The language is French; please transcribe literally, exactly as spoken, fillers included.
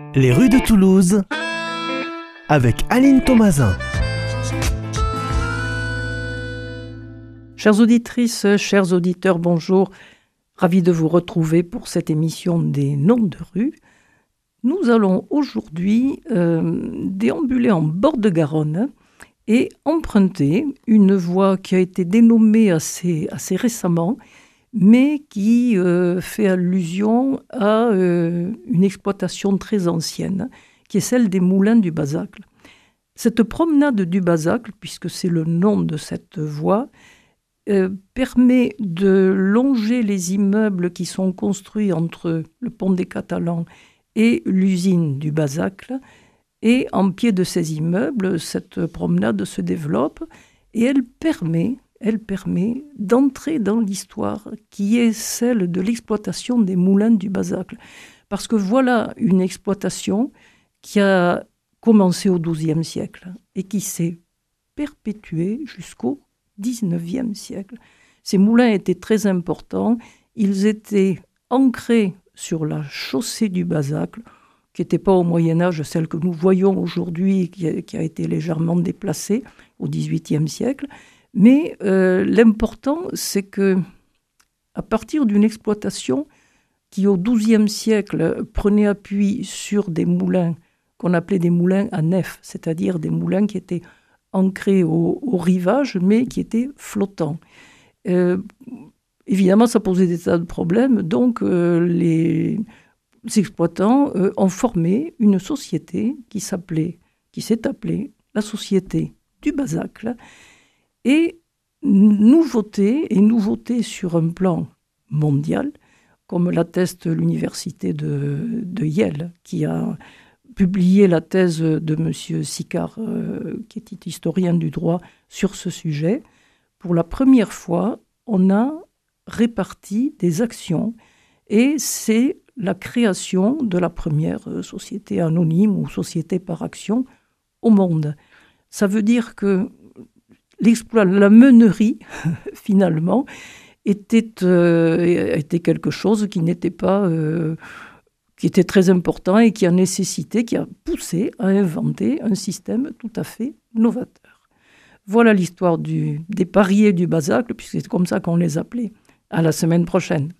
Les rues de Toulouse avec Aline Thomasin. Chères auditrices, chers auditeurs, bonjour. Ravi de vous retrouver pour cette émission des noms de rue. Nous allons aujourd'hui euh, déambuler en bord de Garonne et emprunter une voie qui a été dénommée assez, assez récemment, mais qui euh, fait allusion à euh, une exploitation très ancienne, qui est celle des moulins du Bazacle. Cette promenade du Bazacle, puisque c'est le nom de cette voie, euh, permet de longer les immeubles qui sont construits entre le pont des Catalans et l'usine du Bazacle. Et en pied de ces immeubles, cette promenade se développe et elle permet... elle permet d'entrer dans l'histoire qui est celle de l'exploitation des moulins du Bazacle. Parce que voilà une exploitation qui a commencé au douzième siècle et qui s'est perpétuée jusqu'au dix-neuvième siècle. Ces moulins étaient très importants. Ils étaient ancrés sur la chaussée du Bazacle, qui n'était pas au Moyen-Âge, celle que nous voyons aujourd'hui, qui a, qui a été légèrement déplacée au dix-huitième siècle. Mais euh, l'important, c'est que à partir d'une exploitation qui, au douzième siècle, prenait appui sur des moulins qu'on appelait des moulins à nef, c'est-à-dire des moulins qui étaient ancrés au, au rivage, mais qui étaient flottants. Euh, évidemment, ça posait des tas de problèmes, donc euh, les exploitants euh, ont formé une société qui s'appelait, qui s'est appelée la Société du Bazacle. Et nouveauté, et nouveauté sur un plan mondial, comme l'atteste l'université de, de Yale, qui a publié la thèse de M. Sicard, euh, qui était historien du droit, sur ce sujet. Pour la première fois, on a réparti des actions, et c'est la création de la première société anonyme ou société par action au monde. Ça veut dire que l'exploit, la meunerie, finalement, était, euh, était quelque chose qui n'était pas, euh, qui était très important et qui a nécessité, qui a poussé à inventer un système tout à fait novateur. Voilà l'histoire du, des pariers du Bazacle, puisque c'est comme ça qu'on les appelait. À la semaine prochaine.